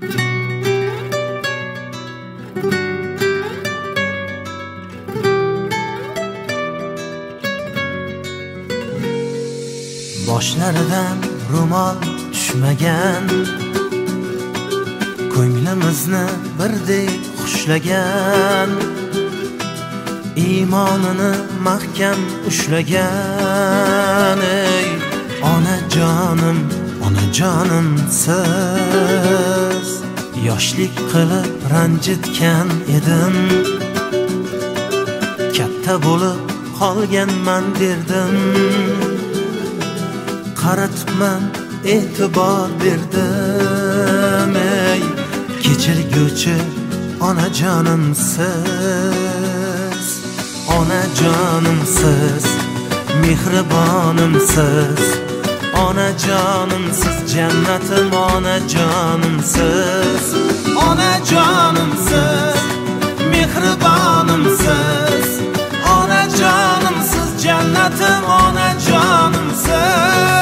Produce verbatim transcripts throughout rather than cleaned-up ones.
Boshlaridan ro'mol tushmagan, ko'nglimizni birdek xushlagan, iymonini mahkam ushlagan. Ey onajonim, onajonim siz, yoshlik qilib ranjitgan edim, katta bo'lib qolganman derdim. Qaratman e'tibor berdim. Ey kechirguvchi onajonim siz, onajonim siz, mehribonim siz, onajonim siz, jannatim onajonim siz, onajonim siz, mehribonim siz, onajonim siz, jannatim onajonim siz.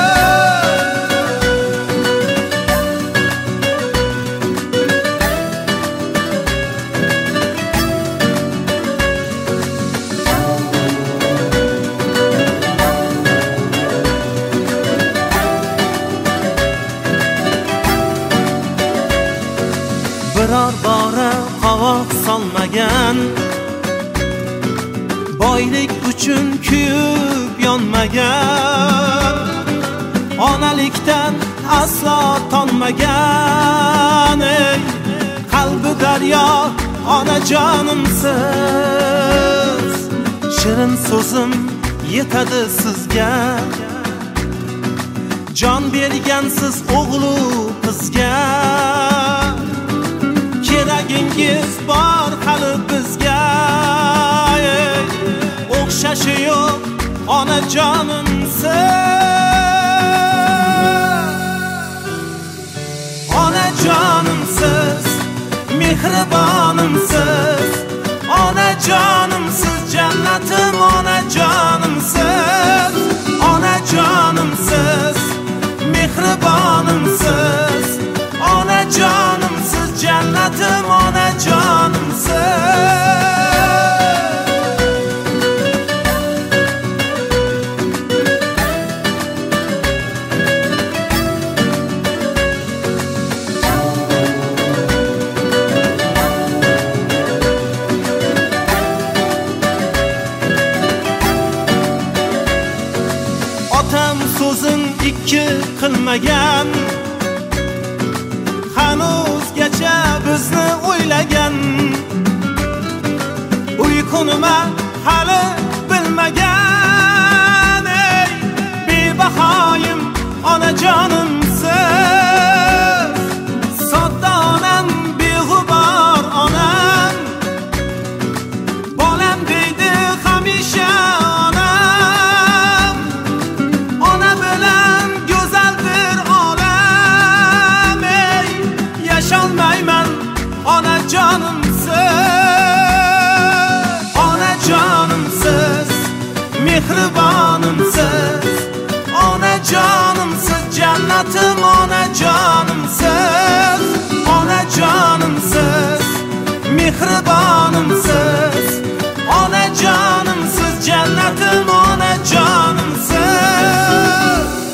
Biror bora qovoq solmagan, boylik uchun kuyib yonmagan, onalikdan aslo tonmagan. Ey qalbi daryo onajonim siz, shirin so'zim yetadi sizga, jon bergansiz o'g'lu qizga. Keragingiz bor hali bizga, o'xshashi yo'q onajonim siz, onajonim siz, mehribonim siz, onajonim siz, jannatim onajonim siz, onajonim siz, mehribonim siz, onajonim siz, jannatim onajonim siz. Otam so'zin ikki qilmagan, hanuzgacha bizni o'ylagan, uyqunima hali bilmagan. Ey bebahoyim onajonim siz, sodda onam, beg'ubor onam, bolam deydi hamisha onam, ona bilan go'zaldir olam. Ey yasholmayman onajonim siz, onajonim siz, mehribonim siz, onajonim siz, jannatim onajonim siz, onajonim siz, mehribonim siz, onajonim siz, jannatim onajonim siz.